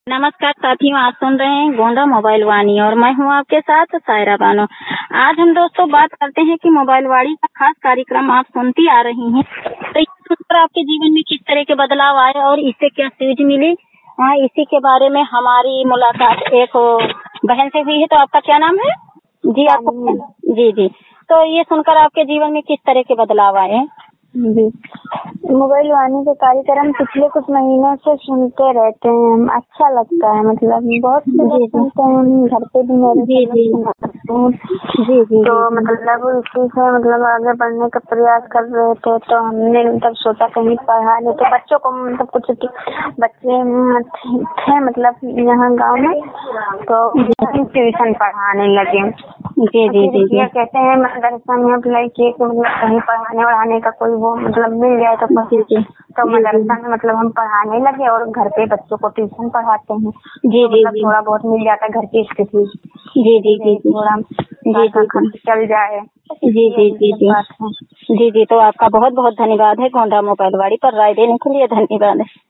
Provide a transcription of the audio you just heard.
नमस्कार साथियों, आप सुन रहे हैं गोंडा मोबाइल वाणी और मैं हूं आपके साथ सायरा बानो। आज हम दोस्तों बात करते हैं कि मोबाइल वाणी का खास कार्यक्रम आप सुनती आ रही हैं, तो इस पर आपके जीवन में किस तरह के बदलाव आए और इससे क्या सीख मिली, इसी के बारे में हमारी मुलाकात एक बहन से हुई है। तो आपका क्या नाम है? जी आपको जी जी तो ये सुनकर आपके जीवन में किस तरह के बदलाव आए हैं? जी, मोबाइल वाणी के कार्यक्रम पिछले कुछ महीनों से सुनते रहते हैं, अच्छा लगता है। मतलब बहुत से लोग सुनते हैं, घर पे भी मेरे जी जी तो मतलब इसी से मतलब आगे बढ़ने का प्रयास कर रहे थे। तो हमने मतलब सोचा कहीं पढ़ा लेते बच्चों को, मतलब कुछ बच्चे थे मतलब यहाँ गांव में, तो ट्यूशन पढ़ाने लगे। जी जी जी क्या कहते हैं मदरसा में अप्लाई किए कि मतलब कहीं पढ़ाने वढ़ाने का कोई वो मतलब मिल जाए तो मदरसा में मतलब हम पढ़ाने लगे और घर पे बच्चों को ट्यूशन पढ़ाते हैं। जी तो मतलब थोड़ा बहुत मिल जाता है घर की स्थिति। जी जी जी थोड़ा खर्च चल जाए। जी जी जी जी जी तो आपका बहुत बहुत धन्यवाद है गोंडा मोबाइल वाणी पर राय देने के लिए। धन्यवाद।